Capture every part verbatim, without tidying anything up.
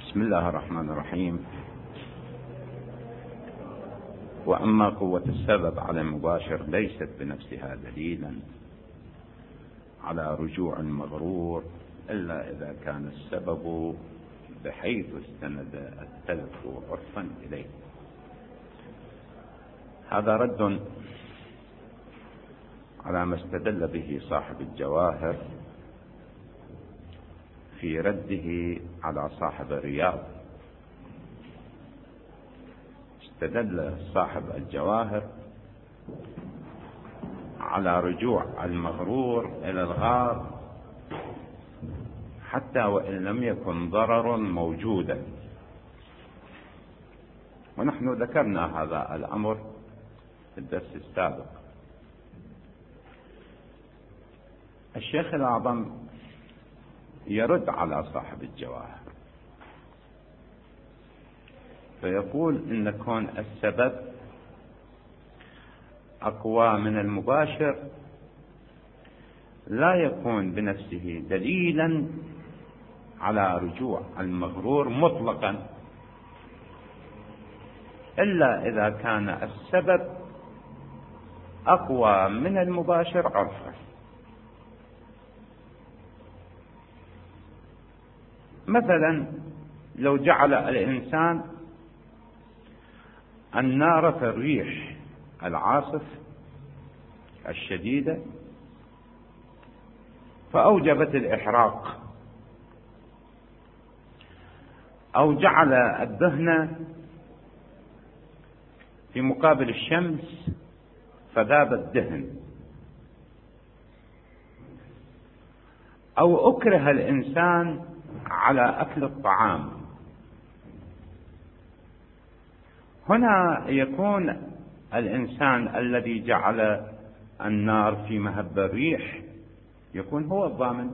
بسم الله الرحمن الرحيم. وأما قوة السبب على المباشر ليست بنفسها دليلا على رجوع المغرور إلا إذا كان السبب بحيث استند التلف عرفا إليه. هذا رد على ما استدل به صاحب الجواهر في رده على صاحب الرياض. استدل صاحب الجواهر على رجوع المغرور إلى الغار حتى وإن لم يكن ضرر موجودا، ونحن ذكرنا هذا الأمر في الدرس السابق. الشيخ الأعظم يرد على صاحب الجواهر فيقول إن كون السبب أقوى من المباشر لا يكون بنفسه دليلا على رجوع المغرور مطلقا، إلا إذا كان السبب أقوى من المباشر عرفا. مثلا لو جعل الإنسان النار في الريح العاصف الشديدة فأوجبت الإحراق، أو جعل الدهن في مقابل الشمس فذاب الدهن، أو أكره الإنسان على أكل الطعام، هنا يكون الإنسان الذي جعل النار في مهب الريح يكون هو الضامن،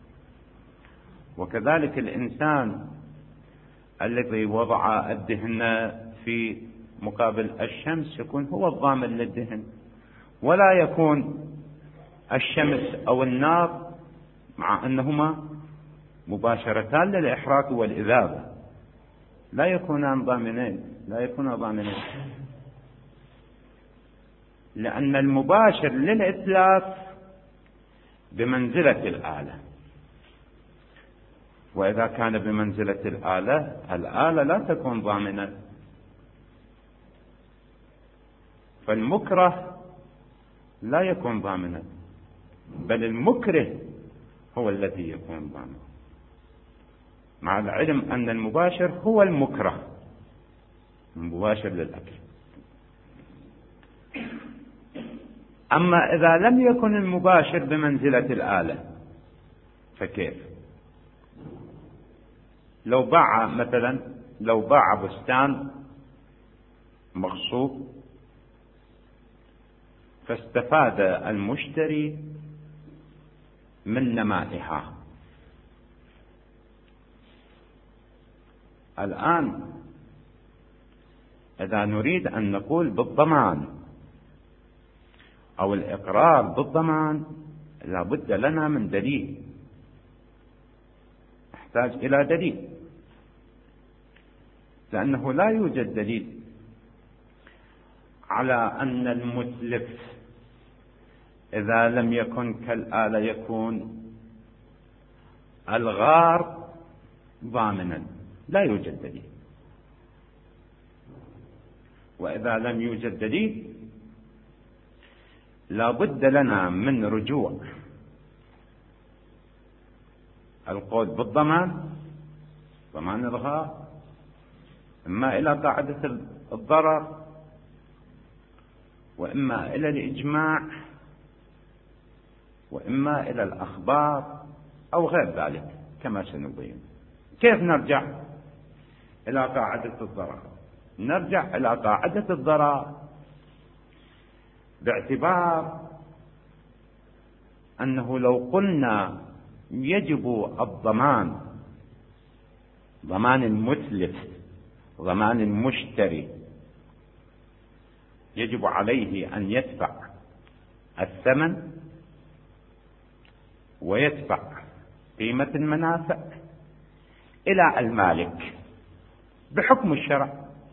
وكذلك الإنسان الذي وضع الدهن في مقابل الشمس يكون هو الضامن للدهن، ولا يكون الشمس أو النار مع أنهما مباشرتان للإحراق والإذابة لا يكونان ضامنين لا يكونان ضامنين لأن المباشر للإتلاف بمنزلة الآلة، وإذا كان بمنزلة الآلة الآلة لا تكون ضامنة، فالمكره لا يكون ضامنا بل المكره هو الذي يكون ضامنا، مع العلم أن المباشر هو المكره المباشر للأكل. أما إذا لم يكن المباشر بمنزلة الآلة فكيف؟ لو باع مثلا لو باع بستان مغصوب فاستفاد المشتري من نمائها، الآن إذا نريد أن نقول بالضمان أو الإقرار بالضمان لا بد لنا من دليل، نحتاج إلى دليل، لأنه لا يوجد دليل على أن المتلف إذا لم يكن كالآلة يكون الغار ضامنا، لا يوجد دليل. وإذا لم يوجد دليل لا بد لنا من رجوع القول بالضمان، ضمان الغار، إما إلى قاعدة الضرر وإما إلى الإجماع وإما إلى الأخبار أو غير ذلك كما سنبين. كيف نرجع إلى قاعدة الضرر؟ نرجع إلى قاعدة الضرر باعتبار أنه لو قلنا يجب الضمان، ضمان المتلف ضمان المشتري، يجب عليه أن يدفع الثمن ويدفع قيمة المنافع إلى المالك، بحكم الشرع.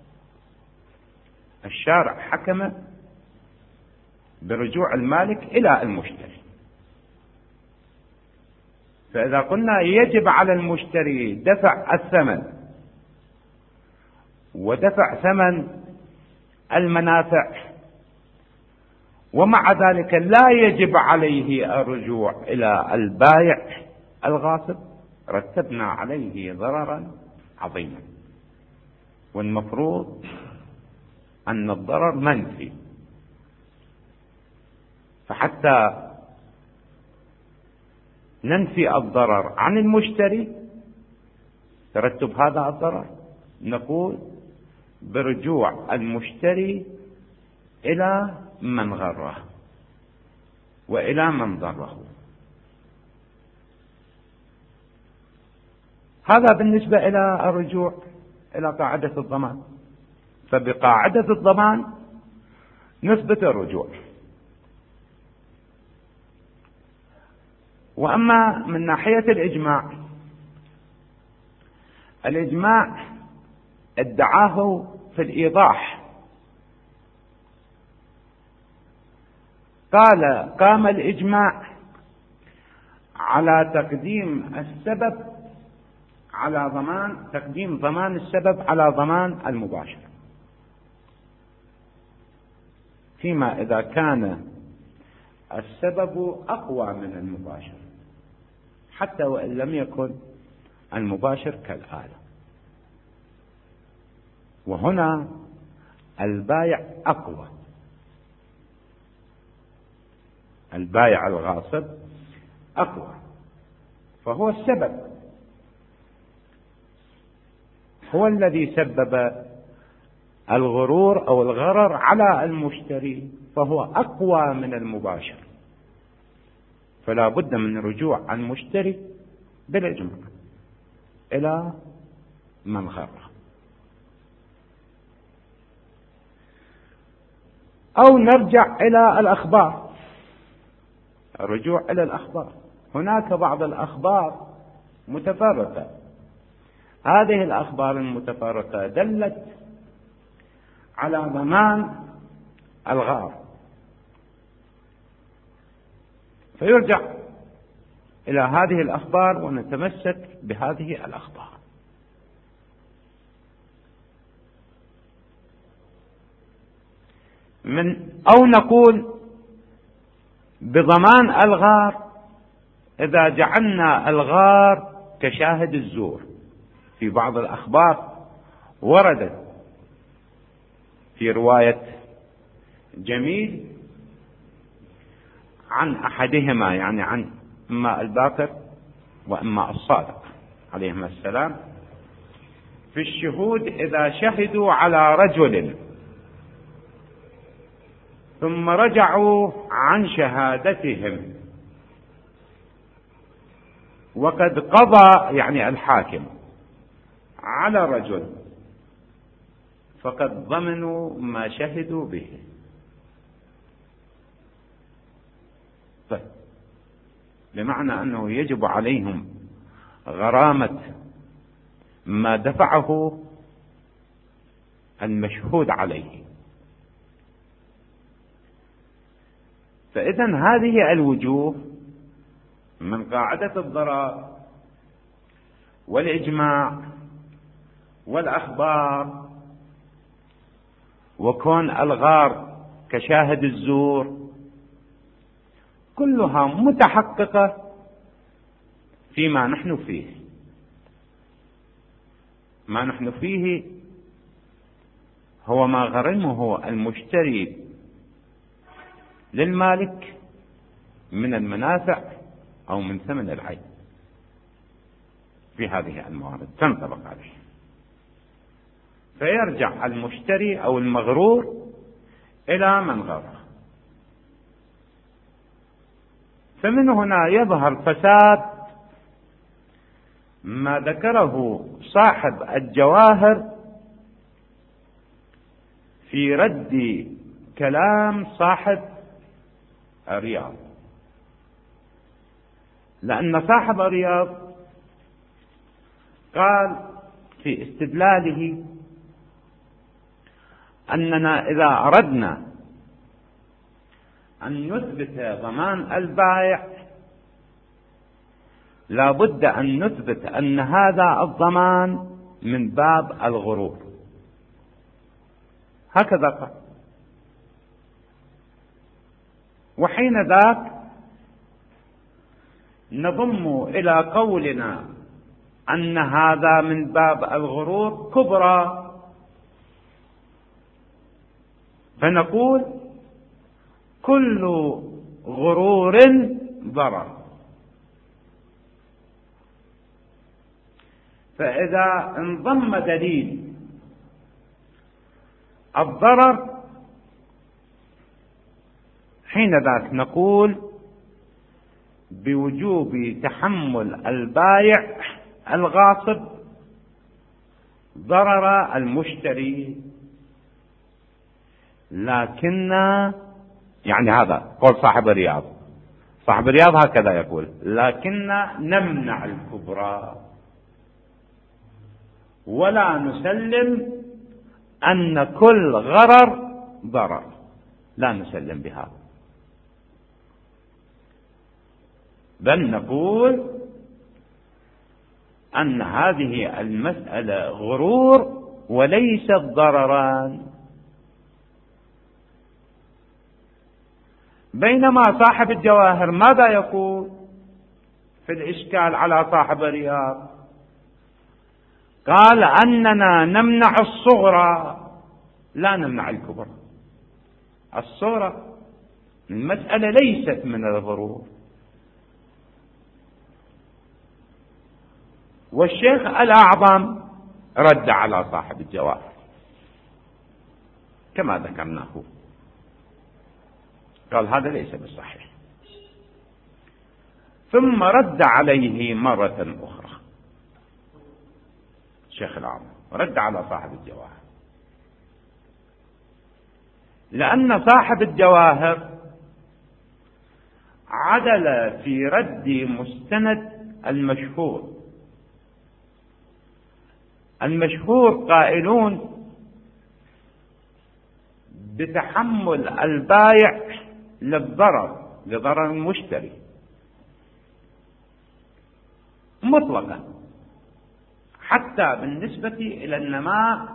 الشارع حكم برجوع المالك إلى المشتري، فإذا قلنا يجب على المشتري دفع الثمن ودفع ثمن المنافع، ومع ذلك لا يجب عليه الرجوع إلى البائع الغاصب، رتبنا عليه ضررا عظيما، والمفروض أن الضرر منفي. فحتى ننفي الضرر عن المشتري ترتب هذا الضرر، نقول برجوع المشتري إلى من غره وإلى من ضره. هذا بالنسبة إلى الرجوع إلى قاعدة الضمان. فبقاعدة الضمان نثبت الرجوع. وأما من ناحية الإجماع، الإجماع ادعاه في الإيضاح، قال قام الإجماع على تقديم السبب على ضمان تقديم ضمان السبب على ضمان المباشر، فيما إذا كان السبب أقوى من المباشر، حتى وإن لم يكن المباشر كالآلة. وهنا البائع أقوى، البائع الغاصب أقوى، فهو السبب، هو الذي سبب الغرور أو الغرر على المشتري، فهو أقوى من المباشر، فلا بد من رجوع المشتري بالإجماع إلى من غره. أو نرجع إلى الأخبار، الرجوع إلى الأخبار. هناك بعض الأخبار متفرقة، هذه الأخبار المتفرقة دلت على ضمان الغار، فيرجع إلى هذه الأخبار ونتمسك بهذه الأخبار. من أو نقول بضمان الغار إذا جعلنا الغار كشاهد الزور. في بعض الأخبار وردت في رواية جميل عن أحدهما، يعني عن إما الباقر وإما الصادق عليهما السلام، في الشهود إذا شهدوا على رجل ثم رجعوا عن شهادتهم وقد قضى يعني الحاكم على رجل، فقد ضمنوا ما شهدوا به. طيب، بمعنى أنه يجب عليهم غرامة ما دفعه المشهود عليه. فإذا هذه الوجوه من قاعدة الضرر والإجماع والأخبار وكون الغار كشاهد الزور كلها متحققة فيما نحن فيه. ما نحن فيه هو ما غرمه المشتري للمالك من المنافع أو من ثمن العين، في هذه الموارد تنطبق عليه، فيرجع المشتري أو المغرور إلى من غره. فمن هنا يظهر فساد ما ذكره صاحب الجواهر في رد كلام صاحب الرياض، لأن صاحب الرياض قال في استدلاله أننا إذا أردنا أن نثبت ضمان البائع لا بد أن نثبت أن هذا الضمان من باب الغرور، هكذا قال. وحين ذاك نضم إلى قولنا أن هذا من باب الغرور كبرى، فنقول كل غرور ضرر. فإذا انضم دليل الضرر حين ذاك نقول بوجوب تحمل البائع الغاصب ضرر المشتري. لكن يعني هذا قول صاحب الرياض، صاحب الرياض هكذا يقول: لكن نمنع الكبرى ولا نسلم أن كل غرر ضرر، لا نسلم بهذا، بل نقول أن هذه المسألة غرور وليست ضرران. بينما صاحب الجواهر ماذا يقول في الإشكال على صاحب الرياض؟ قال أننا نمنع الصغرى لا نمنع الكبرى. الصغرى المسألة ليست من الغرور. والشيخ الأعظم رد على صاحب الجواهر كما ذكرناه، قال هذا ليس بالصحيح، ثم رد عليه مرة أخرى. الشيخ الأعظم رد على صاحب الجواهر، لأن صاحب الجواهر عدل في رد مستند المشهور. المشهور قائلون بتحمل البائع للضرر لضرر المشتري مطلقا، حتى بالنسبة إلى النماء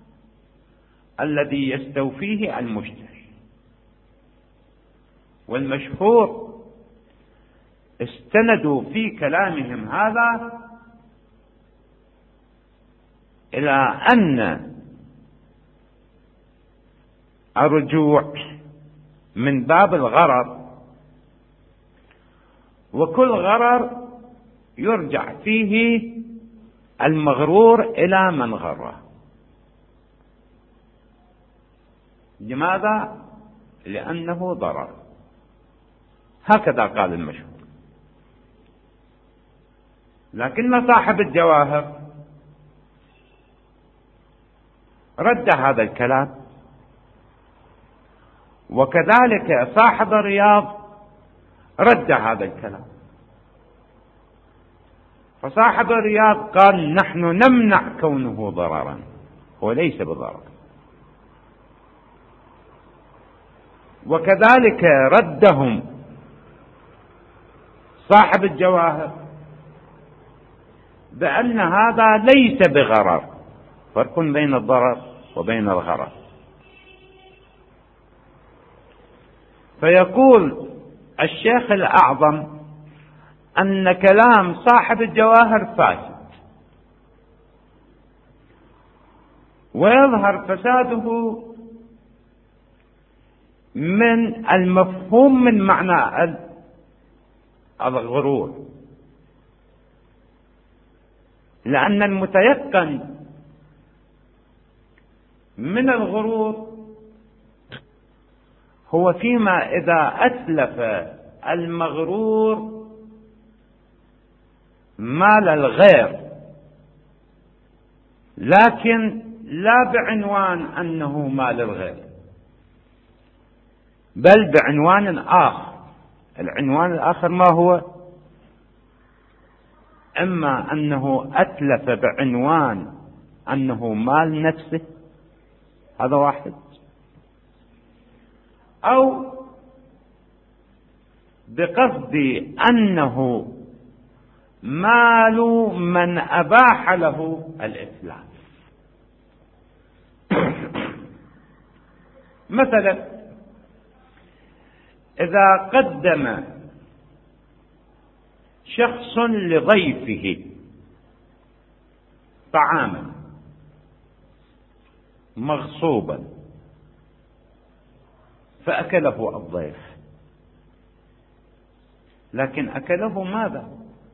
الذي يستوفيه المشتري. والمشهور استندوا في كلامهم هذا إلى أن الرجوع من باب الغرر، وكل غرر يرجع فيه المغرور إلى من غره. لماذا؟ لأنه ضرر، هكذا قال المشهور. لكن صاحب الجواهر رد هذا الكلام، وكذلك صاحب الرياض رد هذا الكلام. فصاحب الرياض قال نحن نمنع كونه ضررا وليس بضرر، وكذلك ردهم صاحب الجواهر بأن هذا ليس بغرر، فرق بين الضرر وبين الغرر. فيقول الشيخ الأعظم أن كلام صاحب الجواهر فاسد، ويظهر فساده من المفهوم من معنى الغرور، لأن المتيقن من الغرور هو فيما إذا أتلف المغرور مال الغير، لكن لا بعنوان أنه مال الغير، بل بعنوان آخر. العنوان الآخر ما هو؟ إما أنه أتلف بعنوان أنه مال نفسه، هذا واحد، أو بقصد أنه مال من أباح له الإتلاف. مثلا إذا قدم شخص لضيفه طعاما مغصوبا فأكله الضيف، لكن أكله ماذا؟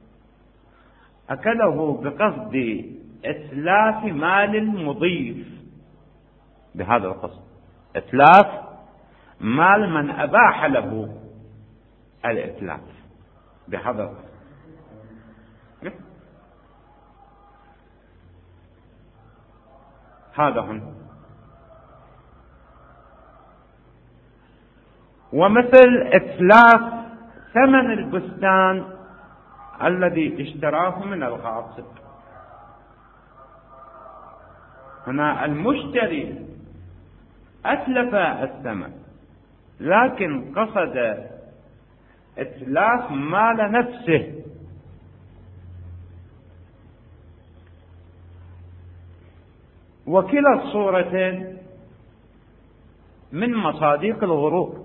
أكله بقصد إتلاف مال المضيف، بهذا القصد إتلاف مال من أباح له الإتلاف بهذا القصد. هذا هنا. ومثل إتلاف ثمن البستان الذي اشتراه من الغاصب، هنا المشتري أتلف الثمن لكن قصد إتلاف مال نفسه، وكلا الصورتين من مصادق الغرور،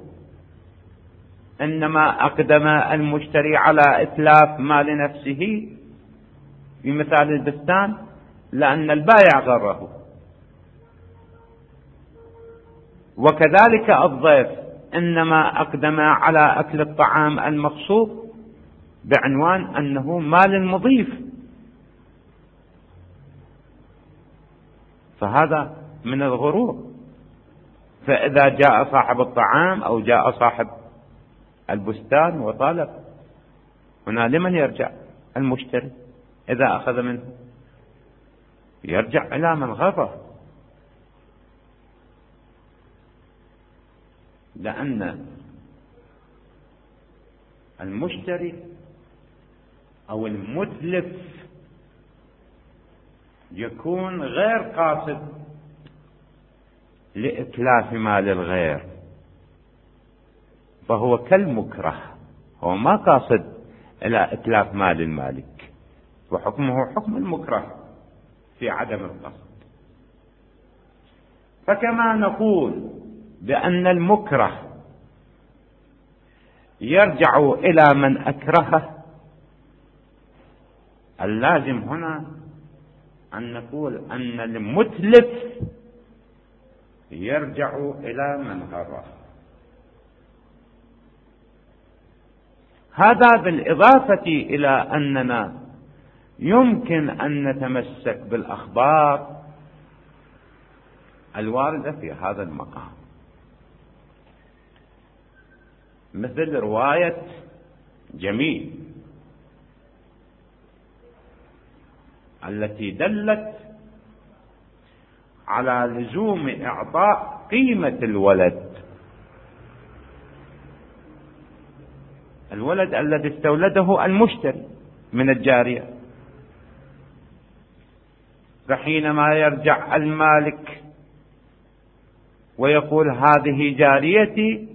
إنما أقدم المشتري على إتلاف مال نفسه في مثال البستان لأن البائع غره، وكذلك الضيف إنما أقدم على أكل الطعام المغصوب بعنوان أنه مال المضيف، فهذا من الغرور. فإذا جاء صاحب الطعام أو جاء صاحب البستان وطالب، هنا لمن يرجع؟ المشتري. إذا أخذ منه يرجع إلى من غره، لأن المشتري أو المتلف يكون غير قاصد لإتلاف مال الغير، فهو كالمكره، هو ما قاصد إلى إتلاف مال المالك، وحكمه حكم المكره في عدم القصد. فكما نقول بأن المكره يرجع إلى من أكرهه، اللازم هنا أن نقول أن المتلف يرجع إلى من غره. هذا بالإضافة إلى أننا يمكن أن نتمسك بالأخبار الواردة في هذا المقام، مثل رواية جميل التي دلت على لزوم إعطاء قيمة الولد، الولد الذي استولده المشتري من الجارية، فحينما يرجع المالك ويقول هذه جاريتي،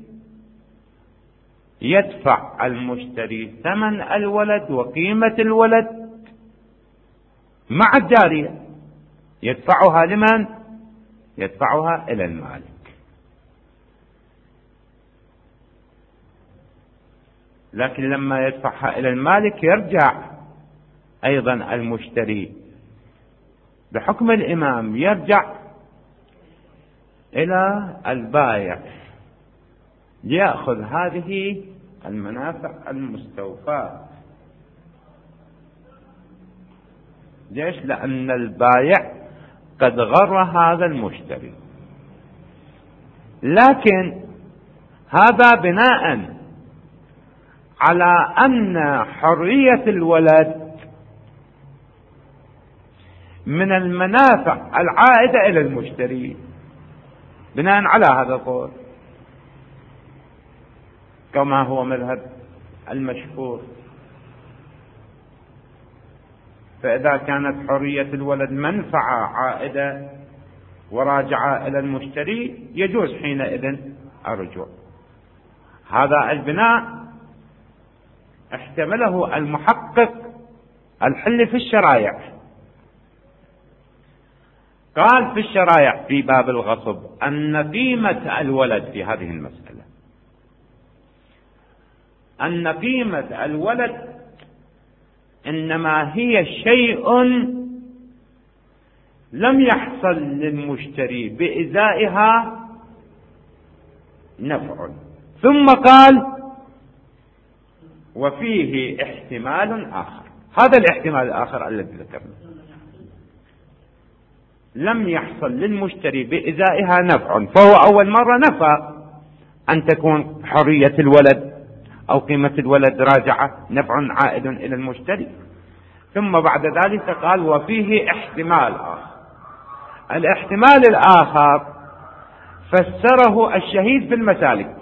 يدفع المشتري ثمن الولد وقيمة الولد مع الجارية، يدفعها لمن؟ يدفعها إلى المالك. لكن لما يدفعها إلى المالك يرجع أيضا المشتري بحكم الإمام، يرجع إلى البائع ليأخذ هذه المنافع المستوفاة. ليش؟ لأن البائع قد غر هذا المشتري، لكن هذا بناء على أن حرية الولد من المنافع العائدة إلى المشتري، بناء على هذا القول، كما هو مذهب المشهور. فإذا كانت حرية الولد منفعة عائدة وراجعة إلى المشتري، يجوز حينئذ الرجوع. هذا البناء احتمله المحقق الحل في الشرائع. قال في الشرائع في باب الغصب أن قيمة الولد في هذه المسألة، أن قيمة الولد إنما هي شيء لم يحصل للمشتري بإزائها نفع. ثم قال وفيه احتمال آخر. هذا الاحتمال الآخر الذي ذكرنا، لم يحصل للمشتري بإزائها نفع، فهو أول مرة نفى أن تكون حرية الولد أو قيمة الولد راجعة، نفع عائد إلى المشتري. ثم بعد ذلك قال وفيه احتمال آخر. الاحتمال الآخر فسره الشهيد في المسالك،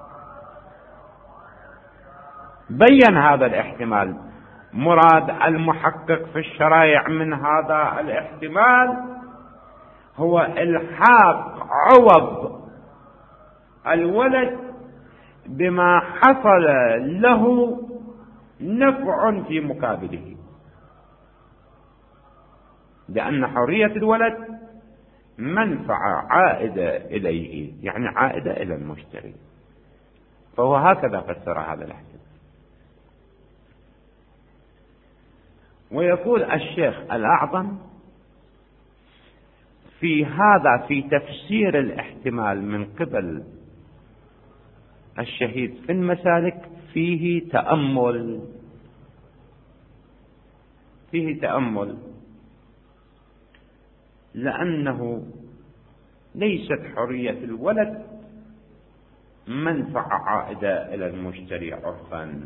بين هذا الاحتمال. مراد المحقق في الشرائع من هذا الاحتمال هو إلحاق عوض الولد بما حصل له نفع في مقابله، لأن حرية الولد منفعة عائدة إليه، يعني عائدة إلى المشتري. فهو هكذا فسر هذا الاحتمال. ويقول الشيخ الأعظم في هذا في تفسير الاحتمال من قبل الشهيد في المسالك فيه تأمل، فيه تأمل، لأنه ليست حرية الولد منفعة عائدة إلى المشتري عرفا.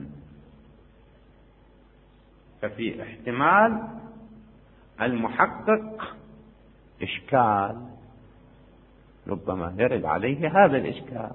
ففي احتمال المحقق إشكال ربما يرد عليه هذا الإشكال.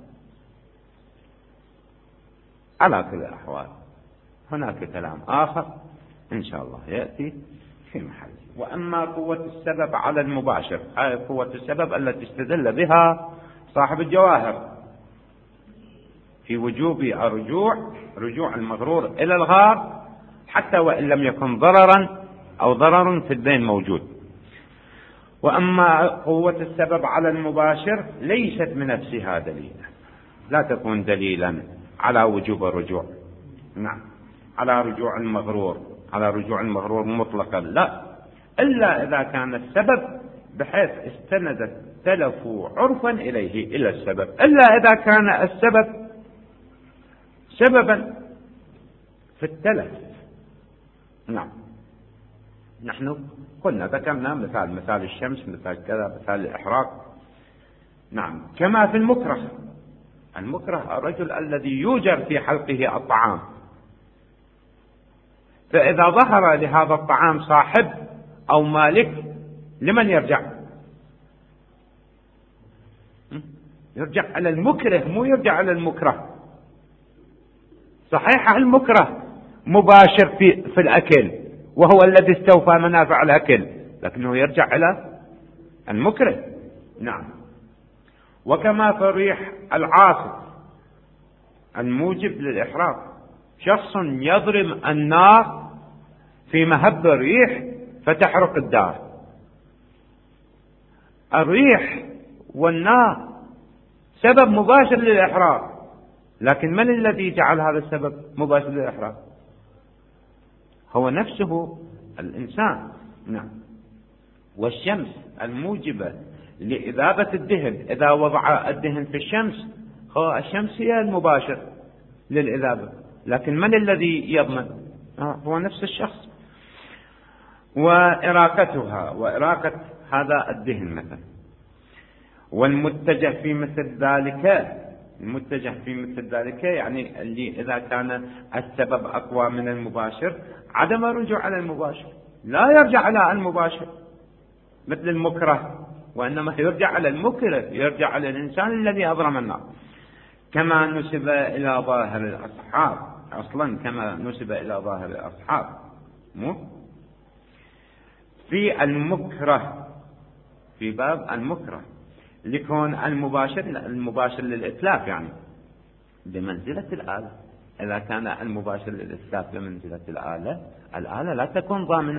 على كل الأحوال هناك كلام آخر إن شاء الله يأتي في محله. وأما قوة السبب على المباشر، هذه قوة السبب التي استدل بها صاحب الجواهر في وجوب الرجوع، رجوع المغرور إلى الغار حتى وإن لم يكن ضررا أو ضرر في الدين موجود. وأما قوة السبب على المباشر ليست من نفسها دليلا، لا تكون دليلا على وجوب الرجوع، نعم، على رجوع المغرور، على رجوع المغرور مطلقا لا، إلا إذا كان السبب بحيث استند التلف عرفا إليه إلى السبب، إلا إذا كان السبب سببا في التلف. نعم، نحن قلنا ذكرنا مثال مثال الشمس، مثال كذا، مثال الإحراق. نعم، كما في المكره، المكره الرجل الذي يوجر في حلقه الطعام، فإذا ظهر لهذا الطعام صاحب أو مالك لمن يرجع؟ يرجع على المكره، مو يرجع على المكره. صحيح المكره مباشر في, في الأكل وهو الذي استوفى منافع الأكل، لكنه يرجع على المكره. نعم. وكما في الريح العاصف الموجب للإحراق، شخص يضرم النار في مهب الريح فتحرق الدار. الريح والنار سبب مباشر للإحراق، لكن من الذي جعل هذا السبب مباشر للإحراق؟ هو نفسه الإنسان. نعم. والشمس الموجبة لإذابة الدهن، إذا وضع الدهن في الشمس، هو الشمس هي المباشر للإذابة، لكن من الذي يضمن؟ هو نفس الشخص. وإراقتها، وإراقة هذا الدهن مثلا. والمتجه في مثل ذلك، المتجه في مثل ذلك يعني اللي إذا كان السبب أقوى من المباشر عدم الرجوع على المباشر، لا يرجع على المباشر مثل المكره، وإنما يرجع على المكره، يرجع على الإنسان الذي أضرم النار. كما نسب إلى ظاهر الأصحاب، أصلا كما نسب إلى ظاهر الأصحاب، مو في المكره، في باب المكره، لكون المباشر المباشر للإتلاف يعني، بمنزلة الآلة. إذا كان المباشر للإتلاف بمنزلة الآلة، الآلة لا تكون ضامنة.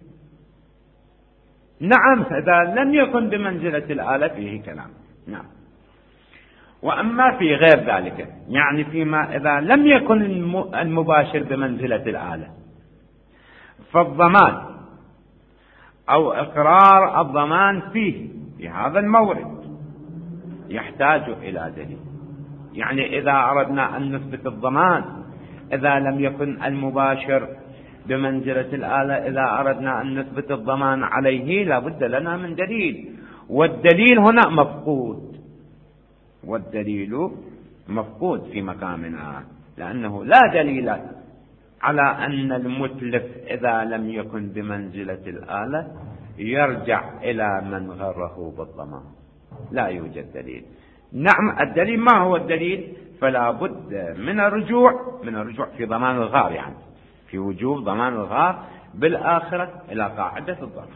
نعم، إذا لم يكن بمنزلة الآلة فيه كلام. نعم. وأما في غير ذلك، يعني فيما إذا لم يكن المباشر بمنزلة الآلة، فالضمان أو إقرار الضمان فيه في هذا المورد يحتاج إلى دليل. يعني إذا أردنا أن نثبت الضمان إذا لم يكن المباشر بمنزلة الآلة، إذا أردنا أن نثبت الضمان عليه لابد لنا من دليل، والدليل هنا مفقود، والدليل مفقود في مقامنا، لأنه لا دليل على أن المتلف إذا لم يكن بمنزلة الآلة يرجع إلى من غره بالضمان، لا يوجد دليل. نعم، الدليل ما هو الدليل؟ فلا بد من الرجوع من الرجوع في ضمان الغار، يعني في وجوب ضمان الغار بالآخرة إلى قاعدة الضرر.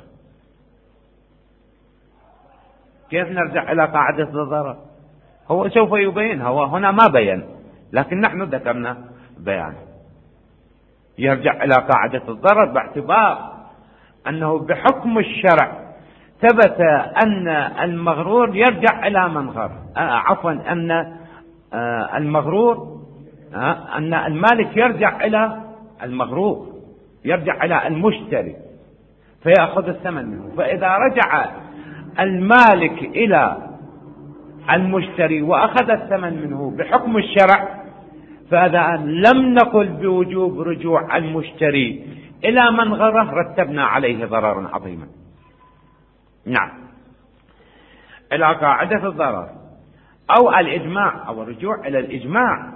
كيف نرجع إلى قاعدة الضرر؟ هو سوف يبين، هو هنا ما بين، لكن نحن ذكرنا بيان. يرجع إلى قاعدة الضرر باعتبار أنه بحكم الشرع ثبت أن المغرور يرجع إلى من غر، عفوا أن المغرور أن المالك يرجع إلى المغرور، يرجع إلى المشتري فيأخذ الثمن منه. فإذا رجع المالك إلى المشتري وأخذ الثمن منه بحكم الشرع، فإذا لم نقل بوجوب رجوع المشتري إلى من غره رتبنا عليه ضررا عظيما. نعم، إلى قاعدة الضرر أو الإجماع أو الرجوع إلى الإجماع،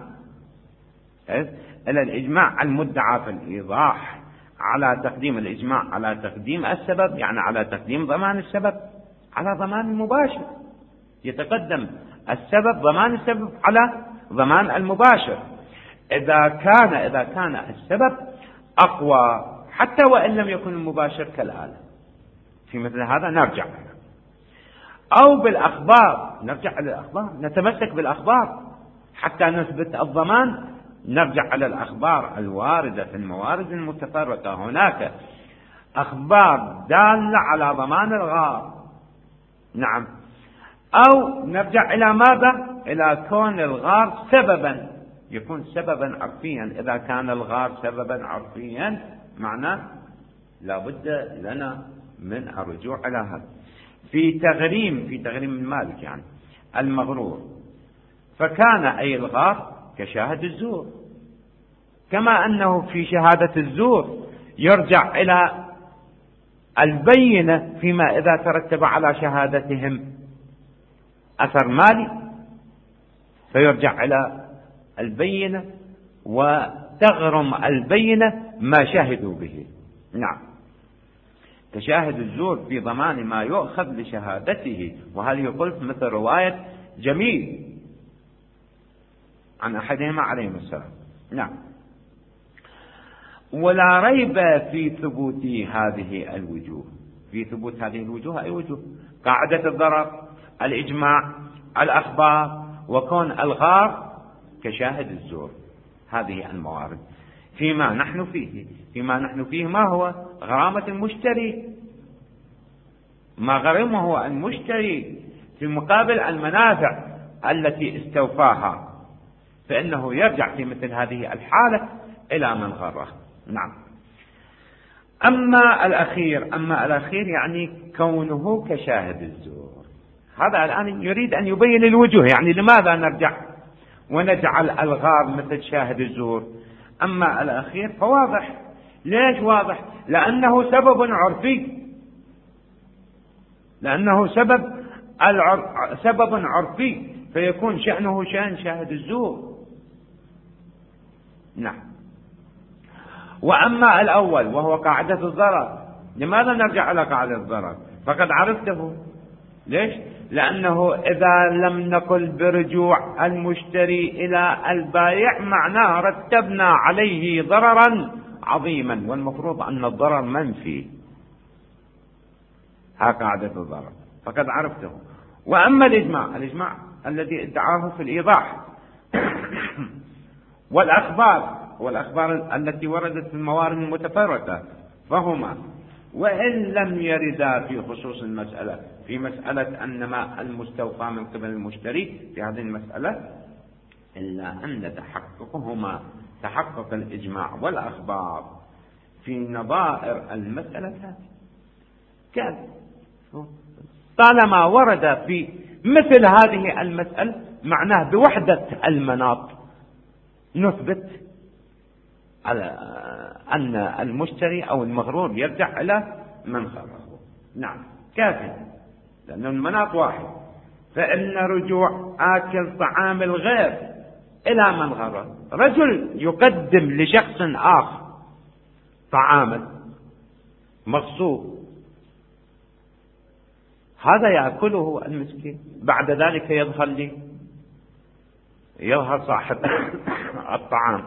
إلى الإجماع المدعى في الإيضاح على تقديم الإجماع على تقديم السبب، يعني على تقديم ضمان السبب على ضمان المباشر، يتقدم السبب ضمان السبب على ضمان المباشر. إذا كان إذا كان السبب أقوى حتى وإن لم يكن المباشر كالآلة، في مثل هذا نرجع، أو بالأخبار، نرجع إلى الأخبار، نتمسك بالأخبار حتى نثبت الضمان، نرجع على الأخبار الواردة في الموارد المتفرقة. هناك أخبار دالة على ضمان الغار. نعم، أو نرجع إلى ماذا؟ إلى كون الغار سببا، يكون سببا عرفيا. إذا كان الغار سببا عرفيا معناه لا بد لنا من الرجوع على هذا. في تغريم في تغريم المالك يعني المغرور، فكان أي الغار كشاهد الزور، كما أنه في شهادة الزور يرجع إلى البينة فيما إذا ترتب على شهادتهم أثر مالي، فيرجع إلى البينة وتغرم البينة ما شهدوا به. نعم، كشاهد الزور في ضمان ما يؤخذ لشهادته، وهذه قلت مثل رواية جميل عن أحدهما عليهم السلام. نعم، ولا ريب في ثبوت هذه الوجوه، في ثبوت هذه الوجوه أي وجوه؟ قاعدة الضرر، الإجماع، الأخبار، وكون الغار كشاهد الزور، هذه الموارد فيما نحن فيه. فيما نحن فيه ما هو؟ غرامة المشتري، ما غرمه المشتري في مقابل المنافع التي استوفاها، فإنه يرجع في مثل هذه الحالة إلى من غره. نعم. أما الأخير أما الأخير يعني كونه كشاهد الزور، هذا الآن يريد أن يبين الوجوه، يعني لماذا نرجع ونجعل الغار مثل شاهد الزور. أما الأخير فواضح. ليش واضح؟ لأنه سبب عرفي، لأنه سبب العر... سبب عرفي، فيكون شأنه شأن شاهد الزور. نعم. وأما الأول وهو قاعدة الضرر، لماذا نرجع إلى قاعدة الضرر؟ فقد عرفته. ليش؟ لأنه إذا لم نقل برجوع المشتري إلى البائع معناه رتبنا عليه ضررا عظيما، والمفروض أن الضرر منفي. ها قاعدة الضرر فقد عرفته. وأما الإجماع الإجماع الذي ادعاه في الإيضاح والأخبار والأخبار التي وردت في الموارد المتفرقة فهما وإن لم يردا في خصوص المسألة، في مسألة أن ما المستوفى من قبل المشتري في هذه المسألة، إلا أن تحققهما تحقق الإجماع والأخبار في نظائر المسألة كان طالما ورد في مثل هذه المسألة معناه بوحدة المناط نثبت على أن المشتري أو المغرور يرجع إلى من خرجه. نعم كافي، لأن المناط واحد. فإن رجوع آكل طعام الغير إلى من غرر، رجل يقدم لشخص آخر طعاما مغصوب، هذا يأكله المسكين، بعد ذلك يظهر لي يظهر صاحب الطعام.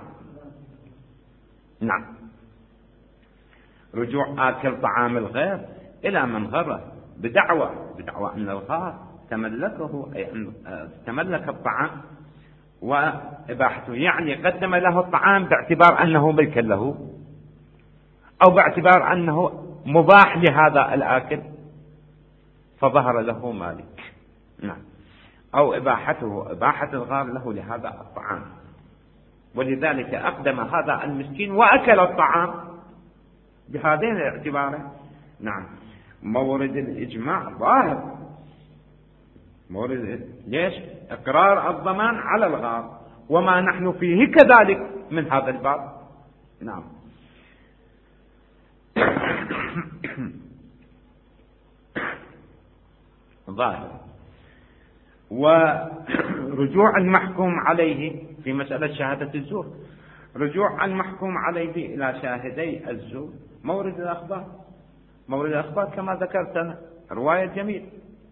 نعم رجوع آكل طعام الغير إلى من غره بدعوى بدعوى أن الغار تملكه، أي أن تملك الطعام وإباحته، يعني قدم له الطعام باعتبار أنه ملك له، أو باعتبار أنه مباح لهذا الآكل فظهر له مالك. نعم أو إباحته إباحة الغار له لهذا الطعام، ولذلك أقدم هذا المسكين وأكل الطعام بهذين الاعتبارين. نعم مورد الإجماع ظاهر، مورد ليش؟ إقرار الضمان على الغار، وما نحن فيه كذلك من هذا الباب. نعم ظاهر. ورجوع المحكوم عليه في مسألة شهادة الزور، رجوع المحكوم عليه إلى شاهدي الزور مورد الأخبار، مورد الأخبار كما ذكرت أنا رواية جميل،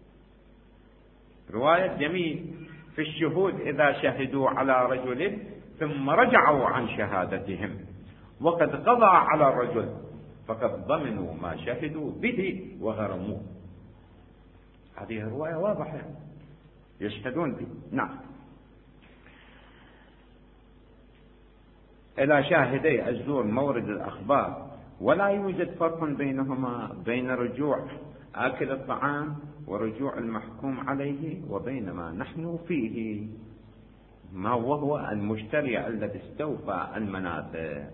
رواية جميل في الشهود إذا شهدوا على رجل ثم رجعوا عن شهادتهم وقد قضى على الرجل فقد ضمنوا ما شهدوا به وغرموه. هذه رواية واضحة يشهدون به. نعم إلى شاهدي الزور مورد الأخبار، ولا يوجد فرق بينهما، بين رجوع آكل الطعام ورجوع المحكوم عليه وبين ما نحن فيه، ما وهو المشتري الذي استوفى المنافع،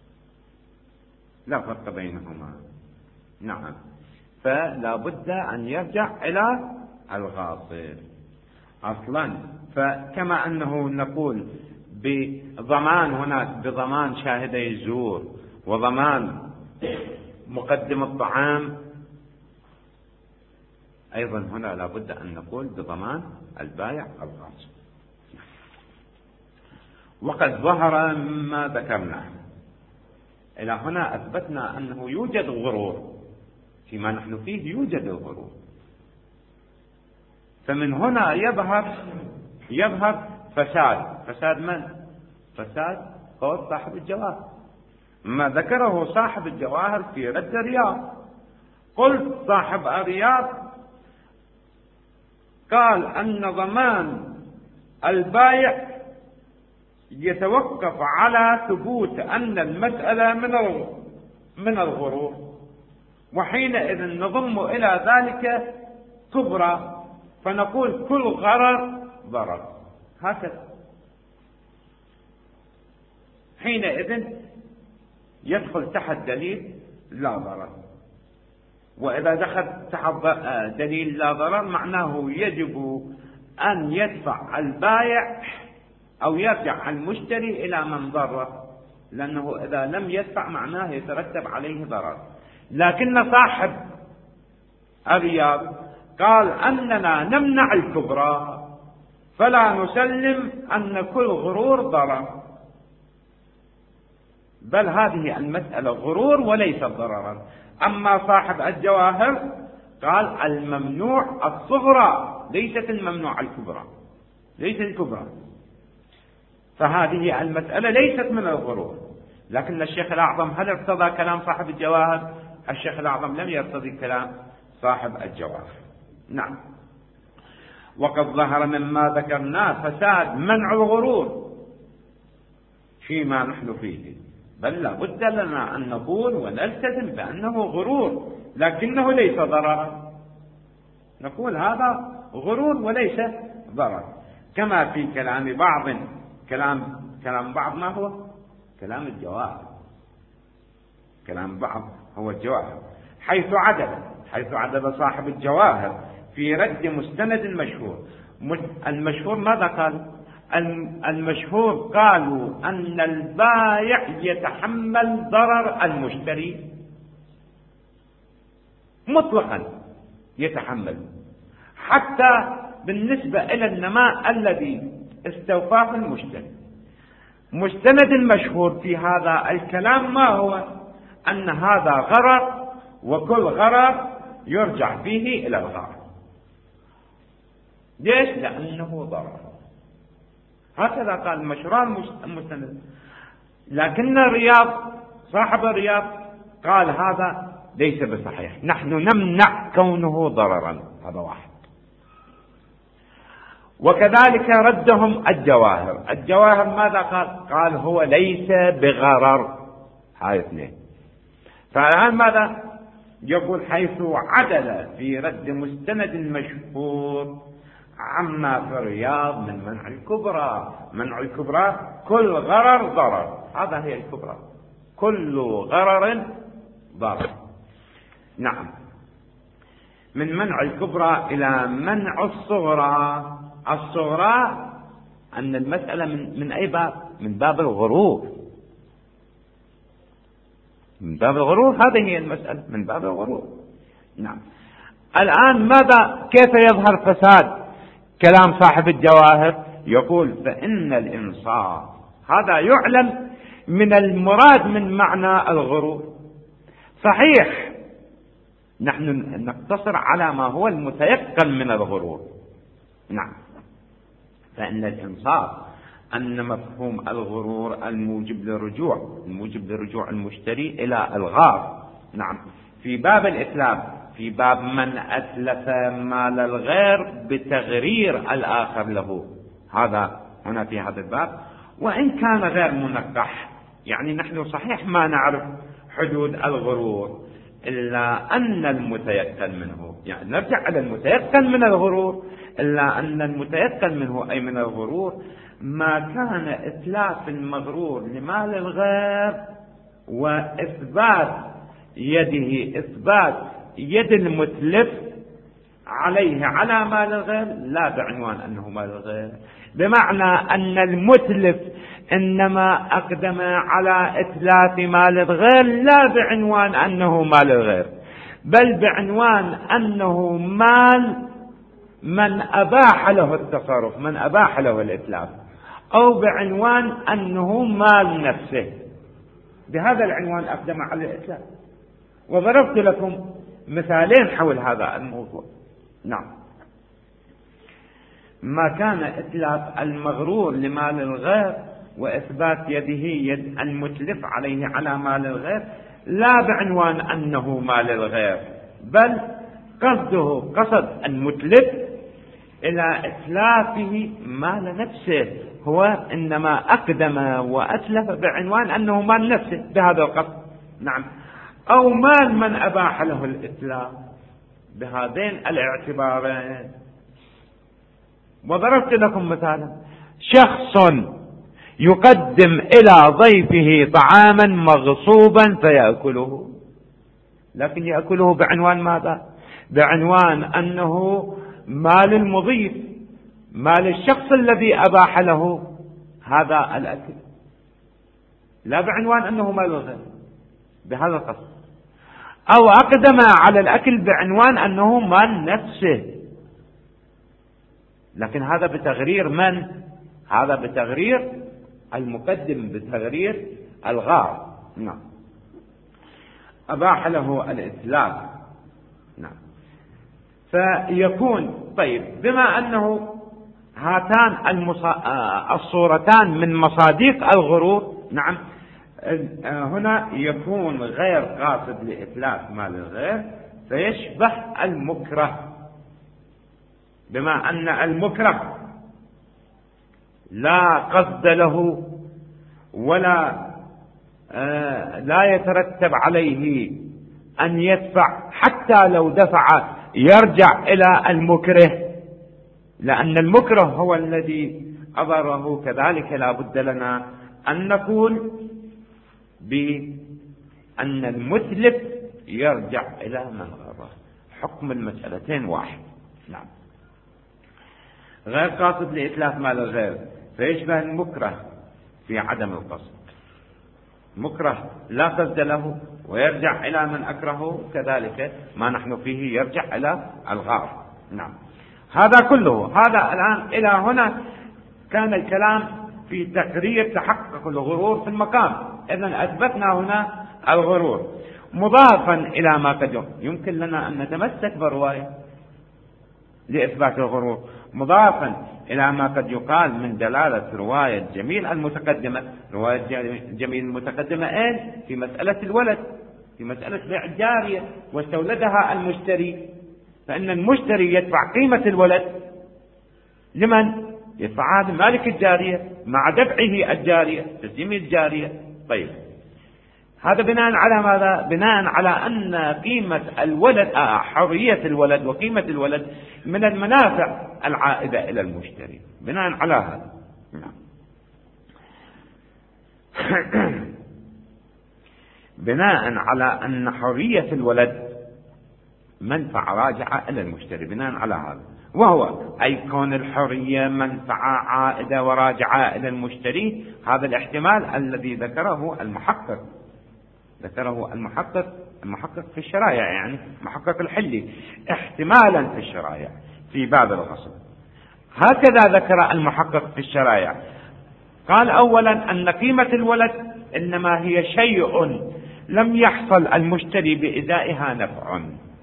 لا فرق بينهما. نعم فلا بد أن يرجع إلى الغاصب أصلا. فكما أنه نقول بضمان هناك بضمان شاهدي الزور وضمان مقدم الطعام، أيضا هنا لا بد أن نقول بضمان البائع الغاصب. وقد ظهر مما ذكرناه إلى هنا أثبتنا أنه يوجد غرور، فيما نحن فيه يوجد الغرور. فمن هنا يظهر يظهر فساد فساد من؟ فساد قول صاحب الجواهر، ما ذكره صاحب الجواهر في رد الرياض. قلت صاحب الرياض قال أن ضمان البائع يتوقف على ثبوت أن المسألة من من الغرور، وحينئذ نضم إلى ذلك كبرى فنقول كل غرر ضرر، هكذا. حينئذ يدخل تحت دليل لا ضرر، وإذا دخل تحت دليل لا ضرر معناه يجب أن يدفع البائع أو يرجع المشتري إلى من ضره، لأنه إذا لم يدفع معناه يترتب عليه ضرر. لكن صاحب الرياض قال أننا نمنع الكبرى فلا نسلم أن كل غرور ضرر، بل هذه المسألة غرور وليست ضررا. أما صاحب الجواهر قال الممنوع الصغرى ليست الممنوع الكبرى، ليست الكبرى، فهذه المسألة ليست من الغرور. لكن الشيخ الأعظم هل ارتضى كلام صاحب الجواهر؟ الشيخ الأعظم لم يرتضي كلام صاحب الجواهر. نعم وقد ظهر مما ذكرناه فساد منع الغرور فيما نحن فيه، بل لا بد لنا أن نقول ونلتزم بأنه غرور لكنه ليس ضررا. نقول هذا غرور وليس ضرر، كما في كلام بعض كلام كلام بعض ما هو كلام الجواهر. كلام بعض هو الجواهر، حيث عدل حيث عدل صاحب الجواهر في رد مستند مشهور. المشهور ماذا قال؟ المشهور قالوا أن البائع يتحمل ضرر المشتري مطلقا، يتحمل حتى بالنسبة إلى النماء الذي استوفاه المشتري. مستند المشهور في هذا الكلام ما هو؟ أن هذا غرر، وكل غرر يرجع فيه إلى الغرر. ليش؟ لأنه ضرر. هكذا قال المشهور المستند. لكن الرياض صاحب الرياض قال هذا ليس بصحيح، نحن نمنع كونه ضررا. هذا واحد. وكذلك ردهم الجواهر. الجواهر ماذا قال؟ قال هو ليس بغرر. هاي اثنين. فالآن ماذا يقول؟ حيث عدل في رد مستند مشهور عما في الرياض من منع الكبرى. منع الكبرى كل غرر ضرر، هذا هي الكبرى، كل غرر ضرر. نعم، من منع الكبرى إلى منع الصغرى. الصغرى أن المسألة من, من أي باب؟ من باب الغرور. من باب الغرور، هذه هي المسألة، من باب الغرور. نعم. الآن ماذا كيف يظهر فساد كلام صاحب الجواهر؟ يقول فإن الإنصاف هذا يعلم من المراد من معنى الغرور. صحيح نحن نقتصر على ما هو المتيقن من الغرور. نعم. فإن الإنصاف أن مفهوم الغرور الموجب للرجوع الموجب لرجوع المشتري إلى الغار. نعم. في باب الإتلاف، في باب من أتلف مال الغير بتغرير الآخر له، هذا هنا في هذا الباب. وإن كان غير منقح، يعني نحن صحيح ما نعرف حدود الغرور إلا أن المتيقن منه، يعني نرجع على المتيقن من الغرور، إلا أن المتيقن منه أي من الغرور ما كان إتلاف المغرور لمال الغير وإثبات يده إثبات يد المتلف عليه على مال الغير، لا بعنوان أنه مال الغير، بمعنى أن المتلف إنما أقدم على إتلاف مال الغير لا بعنوان أنه مال الغير، بل بعنوان أنه مال من أباح له التصرف، من أباح له الإتلاف، أو بعنوان أنه مال نفسه. بهذا العنوان أقدم على الإتلاف. وضربت لكم مثالين حول هذا الموضوع. نعم. ما كان إتلاف المغرور لمال الغير وإثبات يده يد المتلف عليه على مال الغير لا بعنوان أنه مال الغير، بل قصده قصد المتلف إلى إتلافه مال نفسه، هو إنما أقدم وأتلف بعنوان أنه مال نفسه بهذا القصد. نعم. أو مال من أباح له الإتلاف، بهذين الاعتبارين. وضربت لكم مثالا: شخص يقدم إلى ضيفه طعاما مغصوبا فيأكله، لكن يأكله بعنوان ماذا؟ بعنوان أنه مال المضيف، مال الشخص الذي أباح له هذا الأكل، لا بعنوان أنه مال الغير بهذا القصد. أو أقدم على الأكل بعنوان أنه مال نفسه، لكن هذا بتغرير من؟ هذا بتغرير المقدم، بتغرير الغار. نعم. أباح له الإتلاف. نعم. فيكون طيب بما أنه هاتان المصا... الصورتان من مصادق الغرور. نعم. هنا يكون غير قاصد لإتلاف مال الغير فيشبه المكره، بما أن المكره لا قصد له ولا آه لا يترتب عليه أن يدفع، حتى لو دفع يرجع إلى المكره، لأن المكره هو الذي أضره. كذلك لا بد لنا أن نقول بأن المتلف يرجع إلى من غره. حكم المسألتين واحد. نعم. غير قاصد لإتلاف مال الغير فيشبه المكره في عدم القصد. مكره لا قصد له ويرجع إلى من أكرهه، كذلك ما نحن فيه يرجع إلى الغار. نعم. هذا كله، هذا الآن إلى هنا كان الكلام في تقرير تحقق الغرور في المقام. إذن أثبتنا هنا الغرور مضافا إلى ما قد يمكن لنا أن نتمسك برواية لإثبات الغرور، مضافا إلى ما قد يقال من دلالة رواية جميل المتقدمة. رواية جميل المتقدمة إيه؟ في مسألة الولد، في مسألة بيع الجارية واستولدها المشتري، فإن المشتري يدفع قيمة الولد لمن؟ يدفعها لمالك الجارية مع دفعه الجارية، تسليم الجارية. طيب، هذا بناء على ماذا؟ بناء على أن قيمة الولد آه حرية الولد وقيمة الولد من المنافع العائدة إلى المشتري، بناء على هذا. بناء على أن حرية الولد منفعة راجعة إلى المشتري، بناء على هذا، وهو أي كون الحرية منفعة عائدة وراجعة إلى المشتري. هذا الاحتمال الذي ذكره المحقق، ذكره المحقق المحقق في الشرائع، يعني محقق الحلي، احتمالا في الشرائع في باب الغصب. هكذا ذكر المحقق في الشرائع. قال أولا أن قيمة الولد إنما هي شيء لم يحصل المشتري بإزائها نفع،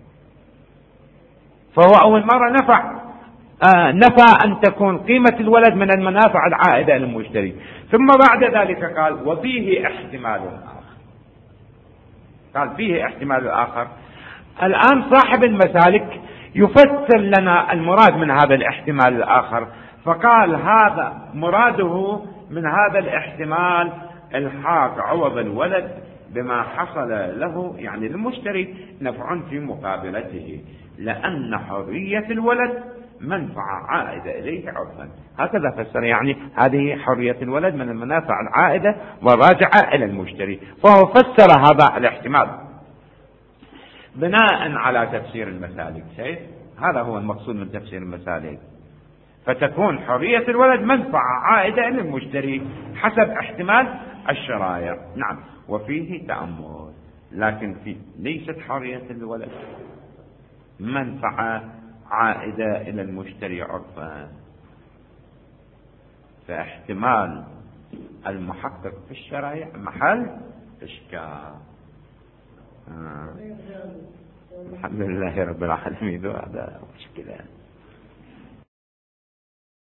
فهو أول مرة نفع آه نفى أن تكون قيمة الولد من المنافع العائدة للمشتري. ثم بعد ذلك قال وفيه احتمال آخر، قال فيه احتمال آخر. الآن صاحب المسالك يفسر لنا المراد من هذا الاحتمال الآخر، فقال هذا مراده من هذا الاحتمال الحاق عوض الولد بما حصل له، يعني للمشتري، نفع في مقابلته، لأن حرية الولد منفعة عائدة إليه عرفا. هكذا فسر، يعني هذه حرية الولد من المنافع العائدة والراجعة إلى المشتري، فهو فسر هذا الاحتمال بناء على تفسير المسالك. شيء هذا هو المقصود من تفسير المسالك، فتكون حرية الولد منفعة عائدة إلى المشتري حسب احتمال الشرائع. نعم. وفيه تأمل، لكن في ليست حرية الولد منفعة عائدة إلى المشتري عرفا، فاحتمال المحقق في الشرائع محل إشكال. آه. الحمد لله رب العالمين. هذا مشكلة.